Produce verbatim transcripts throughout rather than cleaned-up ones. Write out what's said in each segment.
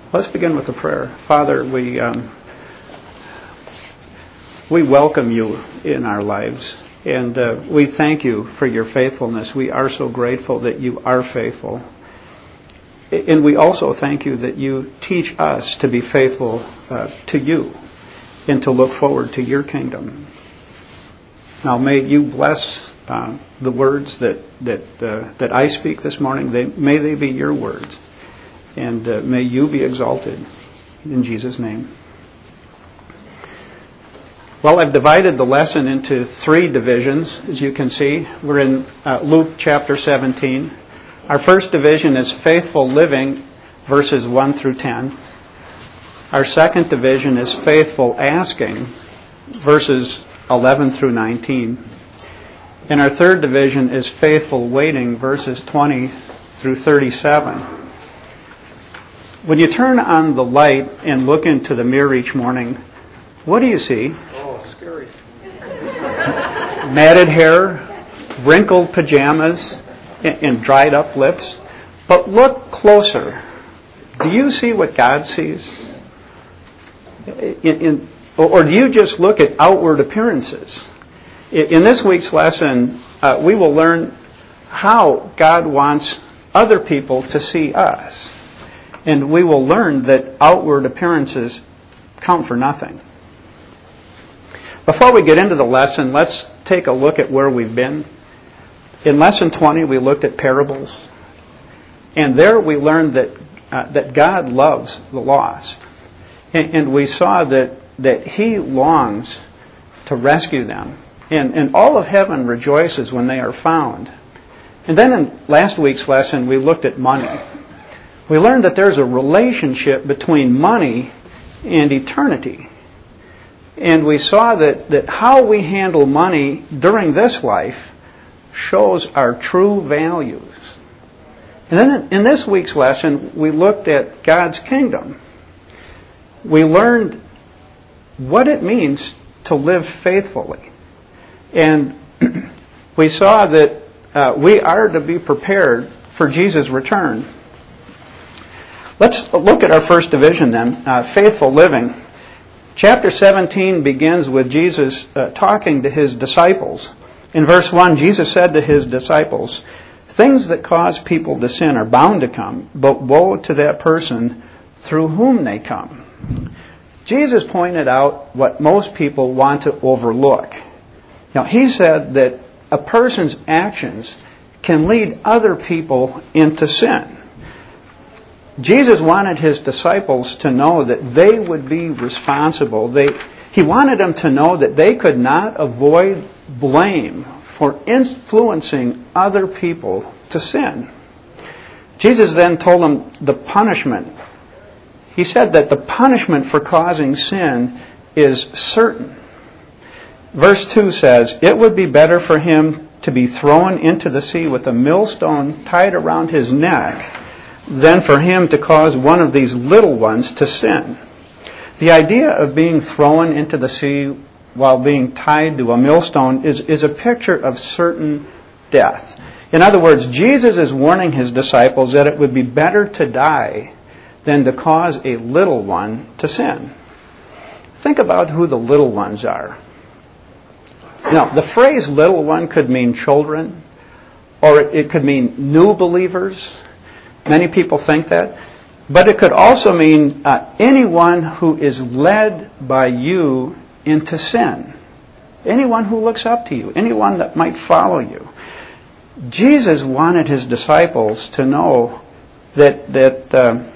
Let's begin with a prayer. Father, we um, we welcome you in our lives, and uh, we thank you for your faithfulness. We are so grateful that you are faithful. And we also thank you that you teach us to be faithful uh, to you and to look forward to your kingdom. Now may you bless uh, the words that that uh, that I speak this morning. They, may they be your words. And uh, may you be exalted in Jesus' name. Well, I've divided the lesson into three divisions, as you can see. We're in uh, Luke chapter seventeen. Our first division is faithful living, verses one through ten. Our second division is faithful asking, verses eleven through nineteen. And our third division is faithful waiting, verses twenty through thirty-seven. When you turn on the light and look into the mirror each morning, what do you see? Oh, scary. Matted hair, wrinkled pajamas, and dried up lips. But look closer. Do you see what God sees? In, in, or do you just look at outward appearances? In this week's lesson, uh, we will learn how God wants other people to see us. And we will learn that outward appearances count for nothing. Before we get into the lesson, let's take a look at where we've been. In lesson twenty, we looked at parables. And there we learned that uh, that God loves the lost. And, and we saw that, that He longs to rescue them. And, and all of heaven rejoices when they are found. And then in last week's lesson, we looked at money. We learned that there's a relationship between money and eternity. And we saw that, that how we handle money during this life shows our true values. And then in this week's lesson, we looked at God's kingdom. We learned what it means to live faithfully. And we saw that uh, we are to be prepared for Jesus' return. Let's look at our first division then, uh, faithful living. Chapter seventeen begins with Jesus uh, talking to His disciples. In verse one, Jesus said to His disciples, "Things that cause people to sin are bound to come, but woe to that person through whom they come." Jesus pointed out what most people want to overlook. Now, He said that a person's actions can lead other people into sin. Jesus wanted His disciples to know that they would be responsible. They, he wanted them to know that they could not avoid blame for influencing other people to sin. Jesus then told them the punishment. He said that the punishment for causing sin is certain. Verse two says, "It would be better for him to be thrown into the sea with a millstone tied around his neck than for him to cause one of these little ones to sin." The idea of being thrown into the sea while being tied to a millstone is, is a picture of certain death. In other words, Jesus is warning His disciples that it would be better to die than to cause a little one to sin. Think about who the little ones are. Now, the phrase little one could mean children, or it could mean new believers. Many people think that. But it could also mean uh, anyone who is led by you into sin. Anyone who looks up to you. Anyone that might follow you. Jesus wanted His disciples to know that that uh,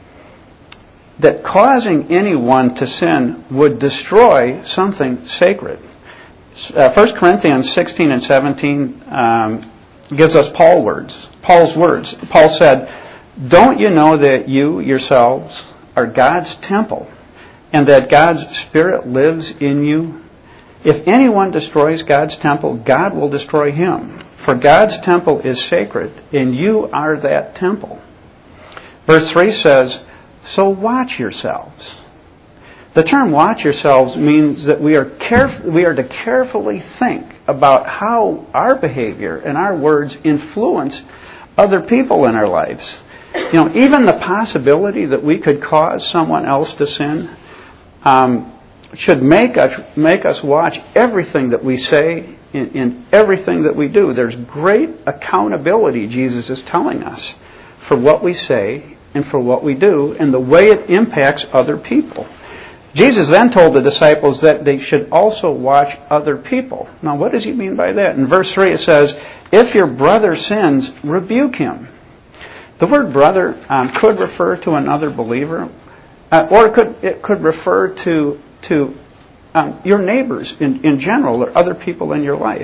that causing anyone to sin would destroy something sacred. Uh, First Corinthians sixteen and seventeen um, gives us Paul words. Paul's words. Paul said, "Don't you know that you yourselves are God's temple, and that God's Spirit lives in you? If anyone destroys God's temple, God will destroy him. For God's temple is sacred, and you are that temple." Verse three says, "So watch yourselves." The term "watch yourselves" means that we are caref- we are to carefully think about how our behavior and our words influence other people in our lives. You know, even the possibility that we could cause someone else to sin um, should make us make us watch everything that we say in, in everything that we do. There's great accountability, Jesus is telling us, for what we say and for what we do and the way it impacts other people. Jesus then told the disciples that they should also watch other people. Now, what does he mean by that? In verse three it says, "If your brother sins, rebuke him." The word brother um, could refer to another believer, uh, or it could it could refer to to um, your neighbors in, in general, or other people in your life.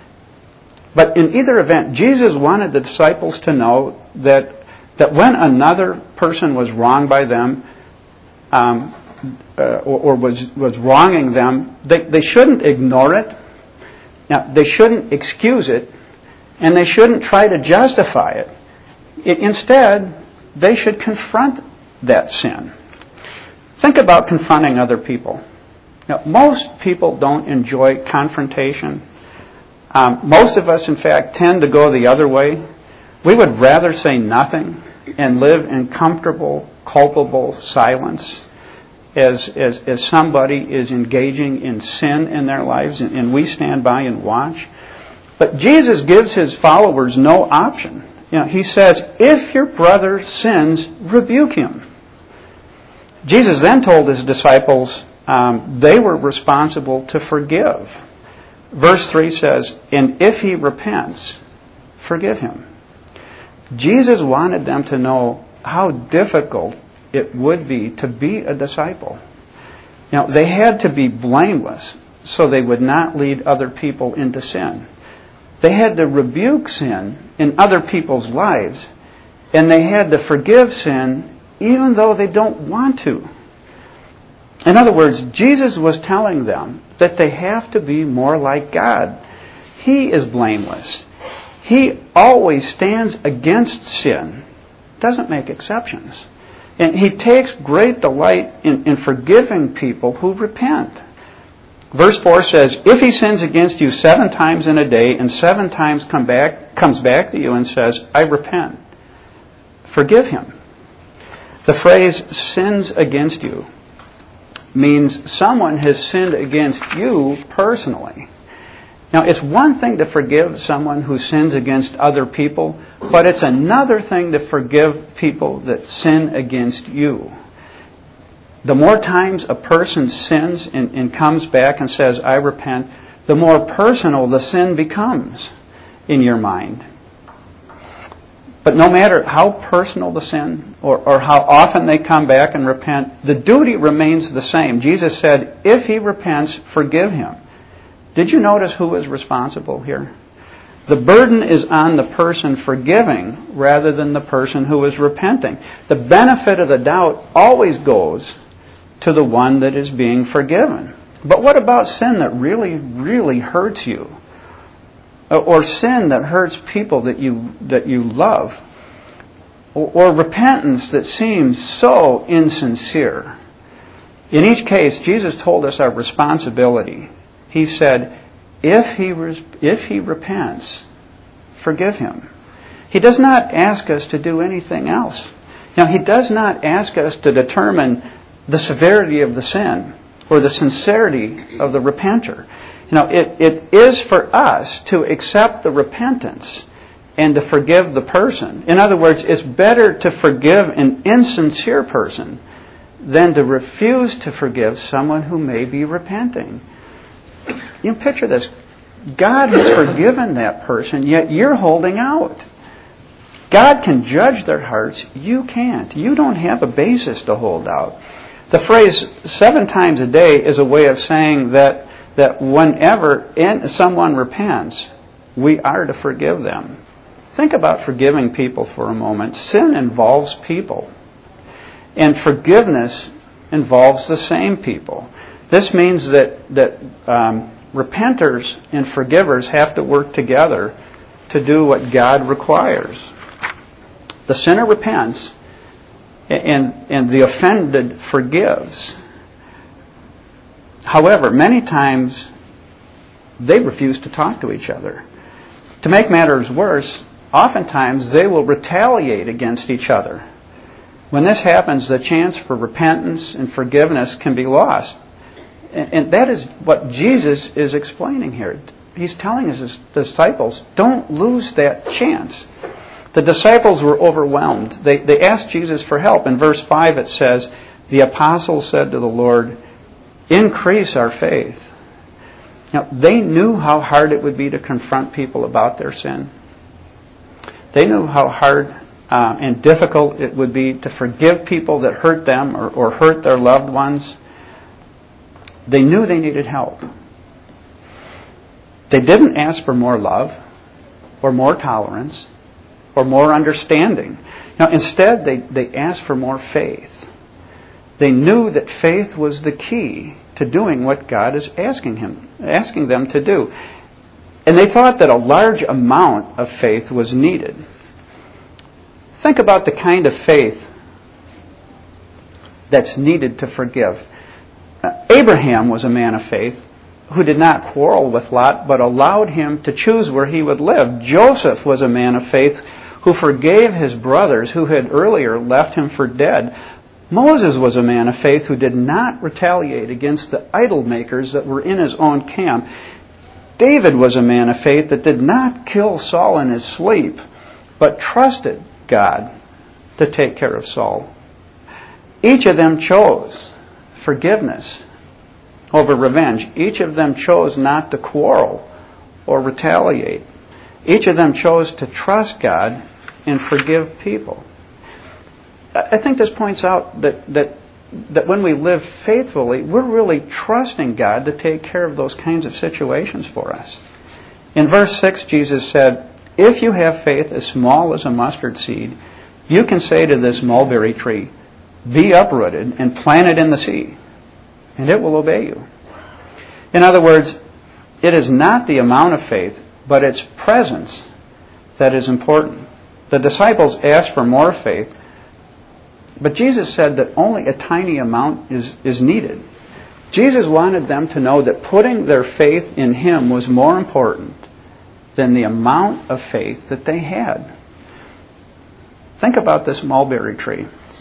But in either event, Jesus wanted the disciples to know that that when another person was wronged by them, um, uh, or, or was was wronging them, they, they shouldn't ignore it. Now, they shouldn't excuse it, and they shouldn't try to justify it. it. Instead, they should confront that sin. Think about confronting other people. Now, most people don't enjoy confrontation. Um, most of us, in fact, tend to go the other way. We would rather say nothing and live in comfortable, culpable silence as, as, as somebody is engaging in sin in their lives, and, and we stand by and watch. But Jesus gives his followers no option. You know, he says, if your brother sins, rebuke him. Jesus then told his disciples um, they were responsible to forgive. Verse three says, and if he repents, forgive him. Jesus wanted them to know how difficult it would be to be a disciple. You know, they had to be blameless so they would not lead other people into sin. They had to rebuke sin in other people's lives, and they had to forgive sin even though they don't want to. In other words, Jesus was telling them that they have to be more like God. He is blameless. He always stands against sin, doesn't make exceptions. And he takes great delight in, in forgiving people who repent. Verse four says, if he sins against you seven times in a day and seven times come back, comes back to you and says, I repent, forgive him. The phrase sins against you means someone has sinned against you personally. Now, it's one thing to forgive someone who sins against other people, but it's another thing to forgive people that sin against you. The more times a person sins and, and comes back and says, I repent, the more personal the sin becomes in your mind. But no matter how personal the sin or, or how often they come back and repent, the duty remains the same. Jesus said, if he repents, forgive him. Did you notice who is responsible here? The burden is on the person forgiving rather than the person who is repenting. The benefit of the doubt always goes to the one that is being forgiven. But what about sin that really, really hurts you? Or sin that hurts people that you that you love? Or, or repentance that seems so insincere? In each case, Jesus told us our responsibility. He said, if he if he repents, forgive him. He does not ask us to do anything else. Now, he does not ask us to determine the severity of the sin or the sincerity of the repenter. You know, it, it is for us to accept the repentance and to forgive the person. In other words, it's better to forgive an insincere person than to refuse to forgive someone who may be repenting. You know, picture this. God has forgiven that person, yet you're holding out. God can judge their hearts. You can't. You don't have a basis to hold out. The phrase seven times a day is a way of saying that, that whenever someone repents, we are to forgive them. Think about forgiving people for a moment. Sin involves people. And forgiveness involves the same people. This means that, that um, repenters and forgivers have to work together to do what God requires. The sinner repents, and, and the offended forgives. However, many times they refuse to talk to each other. To make matters worse, oftentimes they will retaliate against each other. When this happens, the chance for repentance and forgiveness can be lost. And that is what Jesus is explaining here. He's telling his disciples, don't lose that chance. The disciples were overwhelmed. They, they asked Jesus for help. In verse five it says, the apostles said to the Lord, increase our faith. Now, they knew how hard it would be to confront people about their sin. They knew how hard uh, and difficult it would be to forgive people that hurt them or, or hurt their loved ones. They knew they needed help. They didn't ask for more love or more tolerance or more understanding. Now, instead, they, they asked for more faith. They knew that faith was the key to doing what God is asking him, asking them to do. And they thought that a large amount of faith was needed. Think about the kind of faith that's needed to forgive. Uh, Abraham was a man of faith who did not quarrel with Lot, but allowed him to choose where he would live. Joseph was a man of faith who forgave his brothers who had earlier left him for dead. Moses was a man of faith who did not retaliate against the idol makers that were in his own camp. David was a man of faith that did not kill Saul in his sleep, but trusted God to take care of Saul. Each of them chose forgiveness over revenge. Each of them chose not to quarrel or retaliate. Each of them chose to trust God and forgive people. I think this points out that, that, that when we live faithfully, we're really trusting God to take care of those kinds of situations for us. In verse six, Jesus said, if you have faith as small as a mustard seed, you can say to this mulberry tree, be uprooted and planted in the sea, and it will obey you. In other words, it is not the amount of faith, but its presence that is important. The disciples asked for more faith, but Jesus said that only a tiny amount is, is needed. Jesus wanted them to know that putting their faith in Him was more important than the amount of faith that they had. Think about this mulberry tree.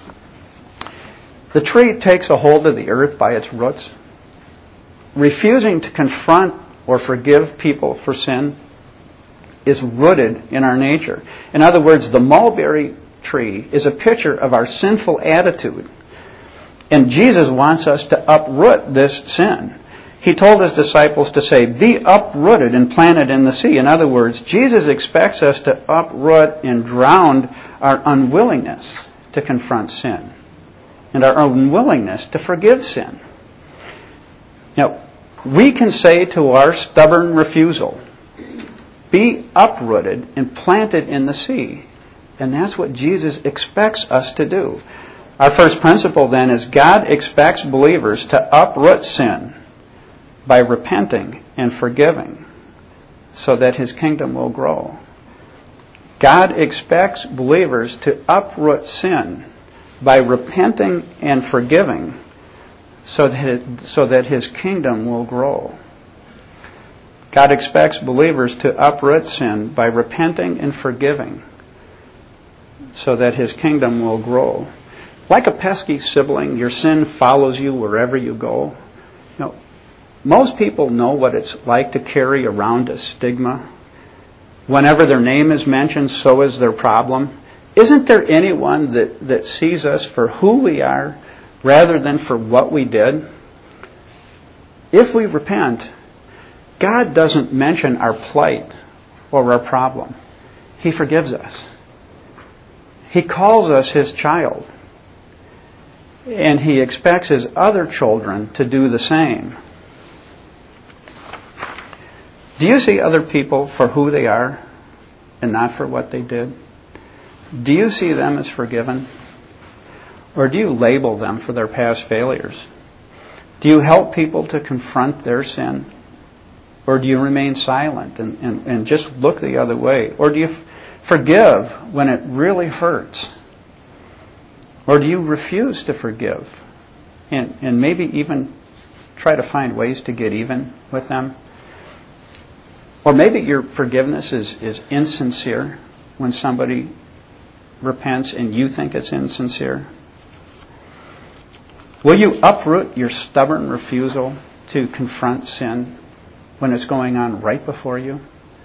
The tree takes a hold of the earth by its roots. Refusing to confront or forgive people for sin is rooted in our nature. In other words, the mulberry tree is a picture of our sinful attitude. And Jesus wants us to uproot this sin. He told His disciples to say, be uprooted and planted in the sea. In other words, Jesus expects us to uproot and drown our unwillingness to confront sin and our unwillingness to forgive sin. Now, we can say to our stubborn refusal, be uprooted and planted in the sea. And that's what Jesus expects us to do. Our first principle then is God expects believers to uproot sin by repenting and forgiving so that His kingdom will grow. God expects believers to uproot sin by repenting and forgiving so that, it, so that His kingdom will grow. God expects believers to uproot sin by repenting and forgiving so that His kingdom will grow. Like a pesky sibling, your sin follows you wherever you go. You know, most people know what it's like to carry around a stigma. Whenever their name is mentioned, so is their problem. Isn't there anyone that, that sees us for who we are rather than for what we did? If we repent, God doesn't mention our plight or our problem. He forgives us. He calls us His child. And He expects His other children to do the same. Do you see other people for who they are and not for what they did? Do you see them as forgiven? Or do you label them for their past failures? Do you help people to confront their sin? Or do you remain silent and, and, and just look the other way? Or do you f- forgive when it really hurts? Or do you refuse to forgive and, and maybe even try to find ways to get even with them? Or maybe your forgiveness is, is insincere when somebody repents and you think it's insincere? Will you uproot your stubborn refusal to confront sin when it's going on right before you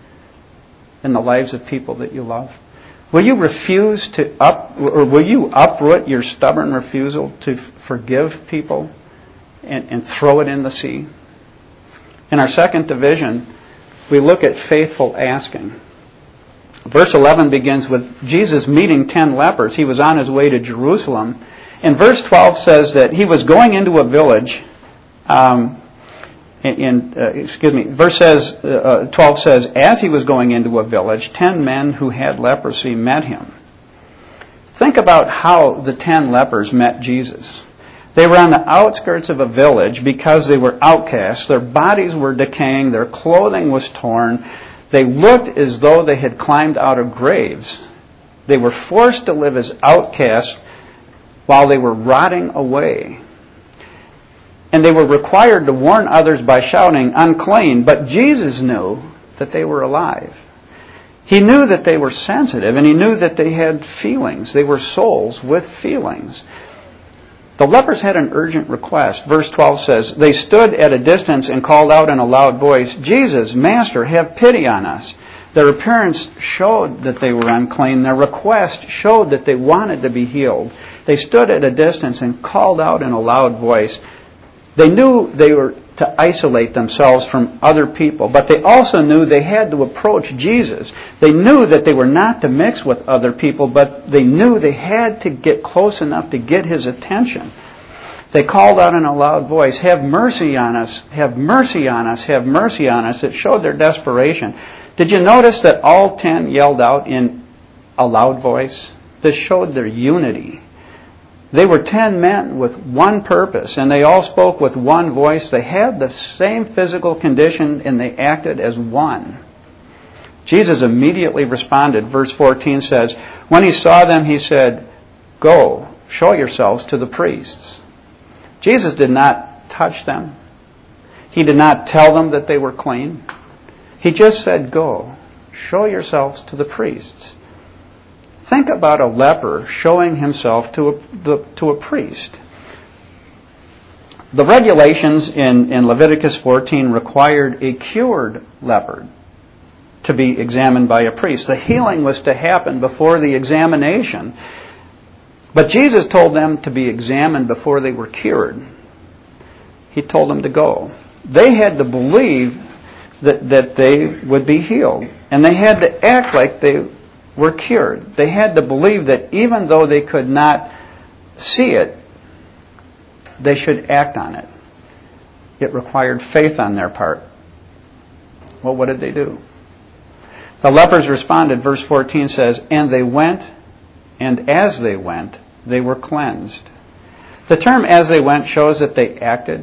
in the lives of people that you love? Will you refuse to up, or will you uproot your stubborn refusal to forgive people and, and throw it in the sea? In our second division, we look at faithful asking. Verse eleven begins with Jesus meeting ten lepers. He was on his way to Jerusalem. And verse twelve says that he was going into a village. Um, in, uh, excuse me. Verse says uh, twelve says, as he was going into a village, ten men who had leprosy met him. Think about how the ten lepers met Jesus. They were on the outskirts of a village because they were outcasts. Their bodies were decaying. Their clothing was torn. They looked as though they had climbed out of graves. They were forced to live as outcasts while they were rotting away. And they were required to warn others by shouting, unclean. But Jesus knew that they were alive. He knew that they were sensitive, and he knew that they had feelings. They were souls with feelings. The lepers had an urgent request. Verse twelve says, they stood at a distance and called out in a loud voice, Jesus, Master, have pity on us. Their appearance showed that they were unclean. Their request showed that they wanted to be healed. They stood at a distance and called out in a loud voice. They knew they were to isolate themselves from other people, but they also knew they had to approach Jesus. They knew that they were not to mix with other people, but they knew they had to get close enough to get his attention. They called out in a loud voice, have mercy on us, have mercy on us, have mercy on us. It showed their desperation. Did you notice that all ten yelled out in a loud voice? This showed their unity. They were ten men with one purpose, and they all spoke with one voice. They had the same physical condition, and they acted as one. Jesus immediately responded. Verse fourteen says, when he saw them, he said, go, show yourselves to the priests. Jesus did not touch them. He did not tell them that they were clean. He just said, go, show yourselves to the priests. Think about a leper showing himself to a, the, to a priest. The regulations in, in Leviticus fourteen required a cured leper to be examined by a priest. The healing was to happen before the examination. But Jesus told them to be examined before they were cured. He told them to go. They had to believe that, that they would be healed. And they had to act like they were cured. They had to believe that even though they could not see it, they should act on it. It required faith on their part. Well, what did they do? The lepers responded. Verse fourteen says, and they went, and as they went, they were cleansed. The term as they went shows that they acted,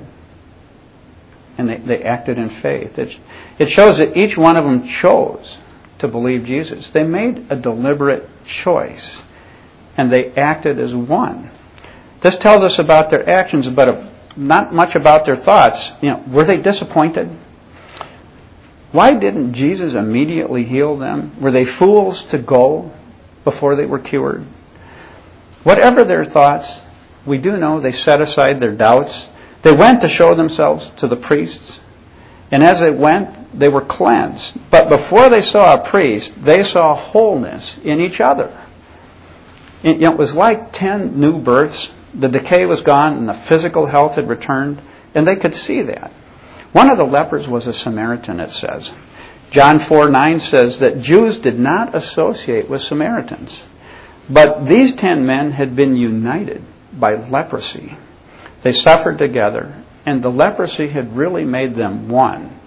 and they, they acted in faith. It, it shows that each one of them chose to believe Jesus. They made a deliberate choice, and they acted as one. This tells us about their actions, but not much about their thoughts. You know, were they disappointed? Why didn't Jesus immediately heal them? Were they fools to go before they were cured? Whatever their thoughts, we do know they set aside their doubts. They went to show themselves to the priests. And as they went, they were cleansed. But before they saw a priest, they saw wholeness in each other. It was like ten new births. The decay was gone and the physical health had returned. And they could see that. One of the lepers was a Samaritan, it says. John four nine says that Jews did not associate with Samaritans. But these ten men had been united by leprosy. They suffered together, and the leprosy had really made them one.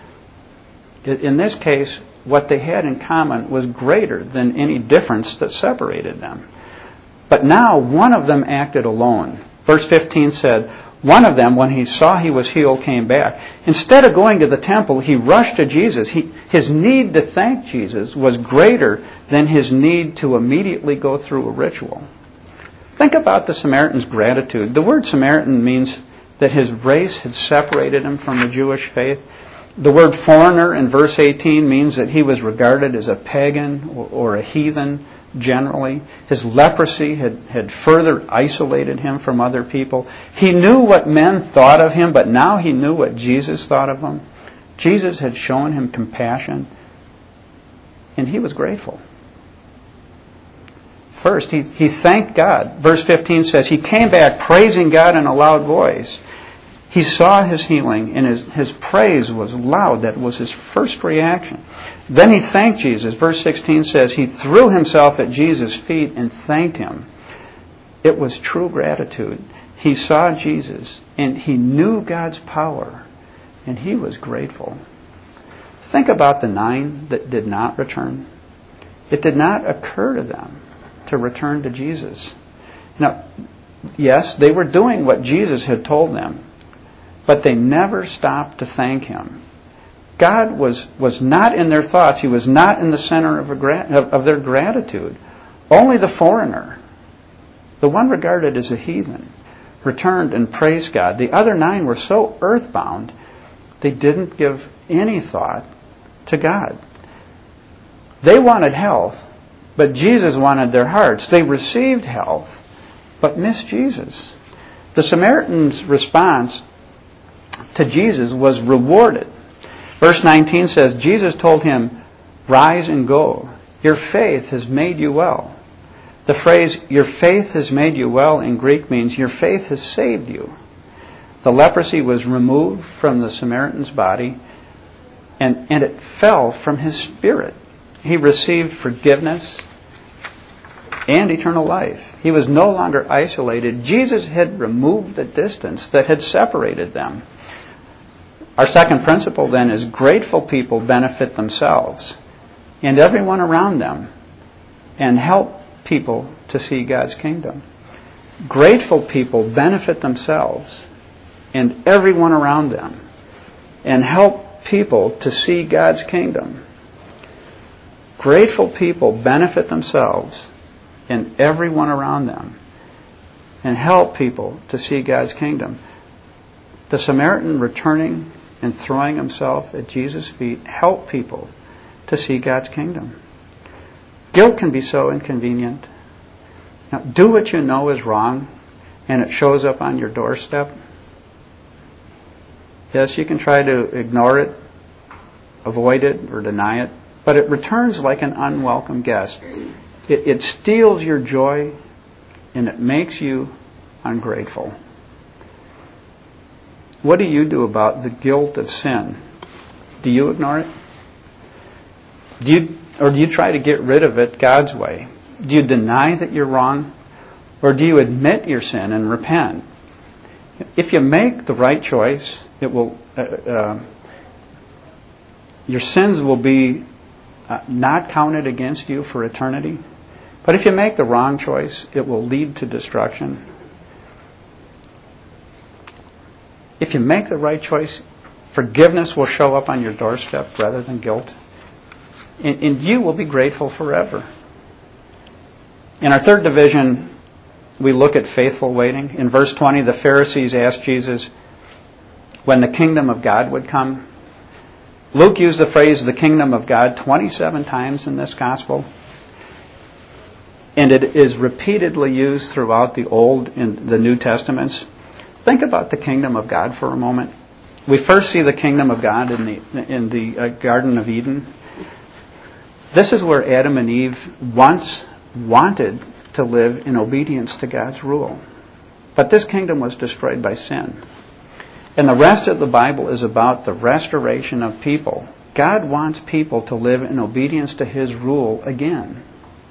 In this case, what they had in common was greater than any difference that separated them. But now one of them acted alone. Verse fifteen said, one of them, when he saw he was healed, came back. Instead of going to the temple, he rushed to Jesus. He, his need to thank Jesus was greater than his need to immediately go through a ritual. Think about the Samaritan's gratitude. The word Samaritan means that his race had separated him from the Jewish faith. The word foreigner in verse eighteen means that he was regarded as a pagan or a heathen generally. His leprosy had, had further isolated him from other people. He knew what men thought of him, but now he knew what Jesus thought of him. Jesus had shown him compassion, and he was grateful. First, he, he thanked God. Verse fifteen says, he came back praising God in a loud voice. He saw his healing, and his, his praise was loud. That was his first reaction. Then he thanked Jesus. Verse sixteen says, he threw himself at Jesus' feet and thanked him. It was true gratitude. He saw Jesus, and he knew God's power, and he was grateful. Think about the nine that did not return. It did not occur to them to return to Jesus. Now, yes, they were doing what Jesus had told them, but they never stopped to thank him. God was, was not in their thoughts. He was not in the center of, a, of, of their gratitude. Only the foreigner, the one regarded as a heathen, returned and praised God. The other nine were so earthbound, they didn't give any thought to God. They wanted health, but Jesus wanted their hearts. They received health, but missed Jesus. The Samaritan's response to Jesus was rewarded. Verse nineteen says, Jesus told him, rise and go. Your faith has made you well. The phrase, your faith has made you well in Greek means your faith has saved you. The leprosy was removed from the Samaritan's body, and, and it fell from his spirit. He received forgiveness and eternal life. He was no longer isolated. Jesus had removed the distance that had separated them. Our second principle then is grateful people benefit themselves and everyone around them and help people to see God's kingdom. Grateful people benefit themselves and everyone around them and help people to see God's kingdom. Grateful people benefit themselves and everyone around them and help people to see God's kingdom. The Samaritan returning and throwing himself at Jesus' feet helped people to see God's kingdom. Guilt can be so inconvenient. Now, do what you know is wrong and it shows up on your doorstep. Yes, you can try to ignore it, avoid it, or deny it, but it returns like an unwelcome guest. It, it steals your joy and it makes you ungrateful. What do you do about the guilt of sin? Do you ignore it? Do you, or do you try to get rid of it God's way? Do you deny that you're wrong? Or do you admit your sin and repent? If you make the right choice, it will uh, uh, your sins will be uh, not counted against you for eternity. But if you make the wrong choice, it will lead to destruction. If you make the right choice, forgiveness will show up on your doorstep rather than guilt. And, and you will be grateful forever. In our third division, we look at faithful waiting. In verse twenty, the Pharisees asked Jesus when the kingdom of God would come. Luke used the phrase the kingdom of God twenty-seven times in this gospel. And it is repeatedly used throughout the Old and the New Testaments. Think about the kingdom of God for a moment. We first see the kingdom of God in the in the uh, Garden of Eden. This is where Adam and Eve once wanted to live in obedience to God's rule. But this kingdom was destroyed by sin. And the rest of the Bible is about the restoration of people. God wants people to live in obedience to His rule again.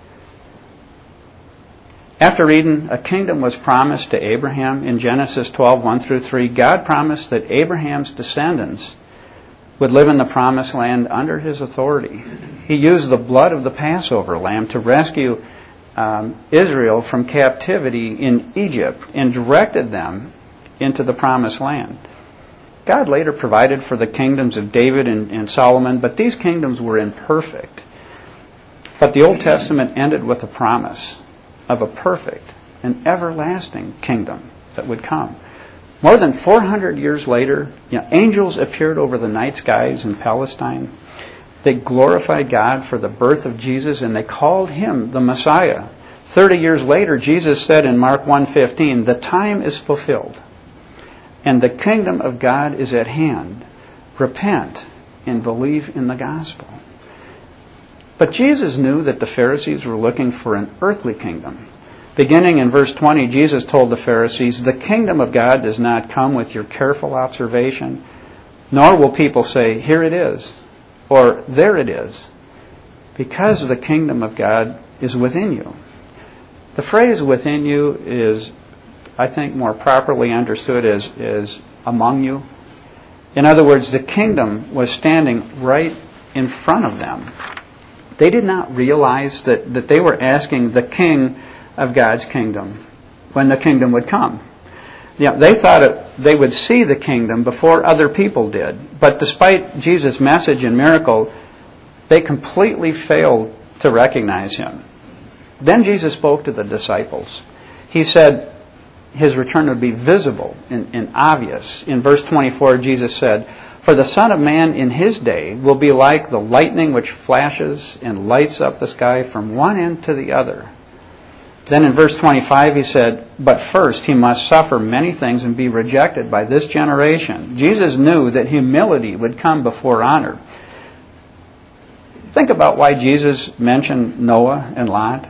After Eden, a kingdom was promised to Abraham in Genesis twelve, one through three. God promised that Abraham's descendants would live in the promised land under his authority. He used the blood of the Passover lamb to rescue um, Israel from captivity in Egypt and directed them into the promised land. God later provided for the kingdoms of David and, and Solomon, but these kingdoms were imperfect. But the Old Testament ended with a promise of a perfect and everlasting kingdom that would come. More than four hundred years later, you know, angels appeared over the night skies in Palestine. They glorified God for the birth of Jesus, and they called Him the Messiah. Thirty years later, Jesus said in Mark one fifteen, "The time is fulfilled, and the kingdom of God is at hand. Repent and believe in the gospel." But Jesus knew that the Pharisees were looking for an earthly kingdom. Beginning in verse twenty, Jesus told the Pharisees, "The kingdom of God does not come with your careful observation, nor will people say, 'Here it is,' or 'There it is,' because the kingdom of God is within you." The phrase "within you" is, I think, more properly understood as, as among you. In other words, the kingdom was standing right in front of them. They did not realize that, that they were asking the king of God's kingdom when the kingdom would come. You know, they thought it, they would see the kingdom before other people did. But despite Jesus' message and miracle, they completely failed to recognize Him. Then Jesus spoke to the disciples. He said His return would be visible and, and obvious. In verse twenty-four, Jesus said, "For the Son of Man in His day will be like the lightning which flashes and lights up the sky from one end to the other." Then in verse twenty-five He said, "But first He must suffer many things and be rejected by this generation." Jesus knew that humility would come before honor. Think about why Jesus mentioned Noah and Lot.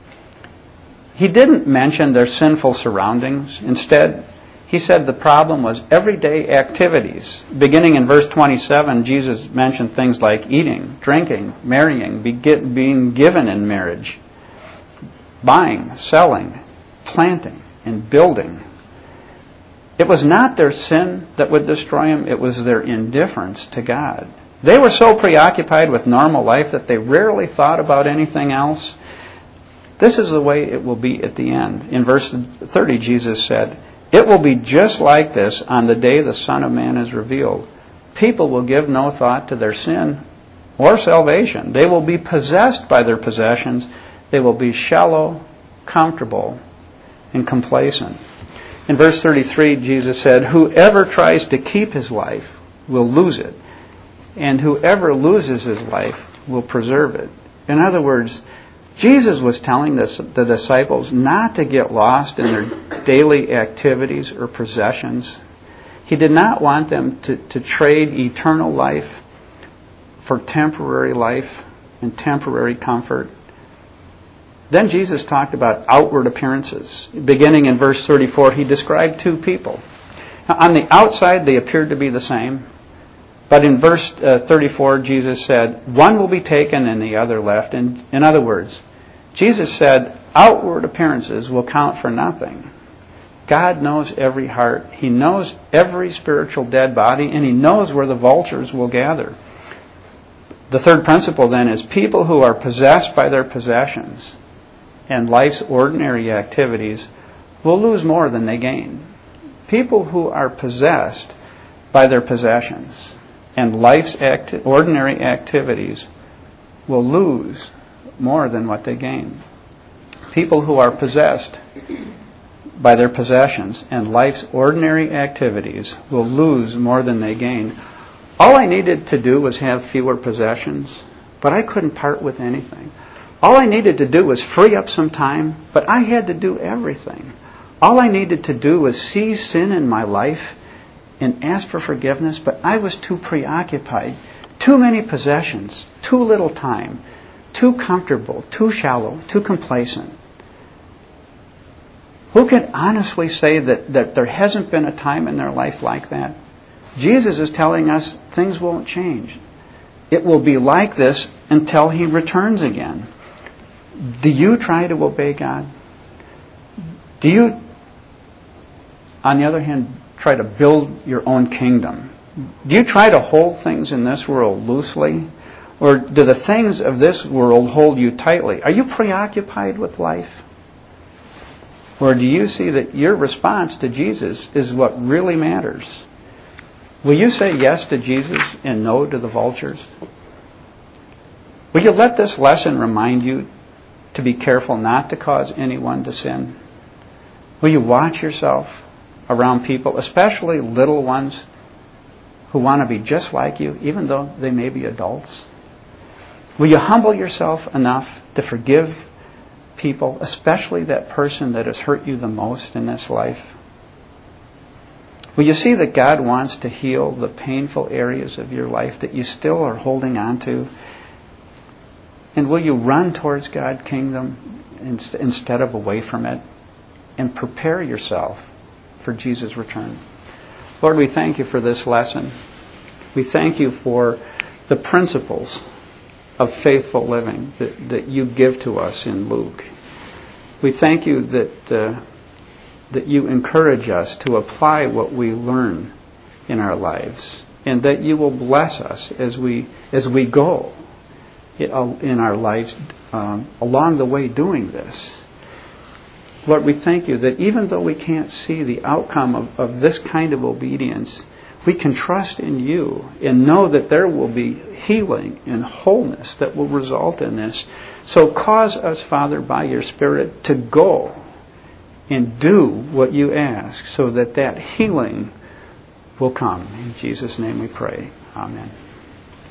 He didn't mention their sinful surroundings. Instead, He said the problem was everyday activities. Beginning in verse twenty-seven, Jesus mentioned things like eating, drinking, marrying, being given in marriage, buying, selling, planting, and building. It was not their sin that would destroy them, it was their indifference to God. They were so preoccupied with normal life that they rarely thought about anything else. This is the way it will be at the end. In verse thirty, Jesus said, "It will be just like this on the day the Son of Man is revealed. People will give no thought to their sin or salvation. They will be possessed by their possessions. They will be shallow, comfortable, and complacent." In verse thirty-three, Jesus said, "Whoever tries to keep his life will lose it, and whoever loses his life will preserve it." In other words, Jesus was telling the, the disciples not to get lost in their daily activities or possessions. He did not want them to, to trade eternal life for temporary life and temporary comfort. Then Jesus talked about outward appearances. Beginning in verse thirty-four, He described two people. Now, on the outside, they appeared to be the same. But in verse uh, thirty-four, Jesus said, "One will be taken and the other left." And in other words, Jesus said, outward appearances will count for nothing. God knows every heart. He knows every spiritual dead body, and He knows where the vultures will gather. The third principle then is people who are possessed by their possessions and life's ordinary activities will lose more than they gain. People who are possessed by their possessions and life's acti- ordinary activities will lose more than what they gain. People who are possessed by their possessions and life's ordinary activities will lose more than they gain. All I needed to do was have fewer possessions, but I couldn't part with anything. All I needed to do was free up some time, but I had to do everything. All I needed to do was see sin in my life and ask for forgiveness, but I was too preoccupied. Too many possessions, too little time, too comfortable, too shallow, too complacent. Who can honestly say that, that there hasn't been a time in their life like that? Jesus is telling us things won't change. It will be like this until He returns again. Do you try to obey God? Do you, on the other hand, try to build your own kingdom? Do you try to hold things in this world loosely? Or do the things of this world hold you tightly? Are you preoccupied with life? Or do you see that your response to Jesus is what really matters? Will you say yes to Jesus and no to the vultures? Will you let this lesson remind you to be careful not to cause anyone to sin? Will you watch yourself around people, especially little ones who want to be just like you, even though they may be adults? Will you humble yourself enough to forgive people, especially that person that has hurt you the most in this life? Will you see that God wants to heal the painful areas of your life that you still are holding on to? And will you run towards God's kingdom instead of away from it? And prepare yourself for Jesus' return. Lord, we thank you for this lesson. We thank you for the principles of faithful living that, that you give to us in Luke. We thank you that uh, that you encourage us to apply what we learn in our lives, and that you will bless us as we as we go in our lives um, along the way doing this. Lord, we thank you that even though we can't see the outcome of, of this kind of obedience, we can trust in you and know that there will be healing and wholeness that will result in this. So cause us, Father, by your Spirit, to go and do what you ask so that that healing will come. In Jesus' name we pray. Amen.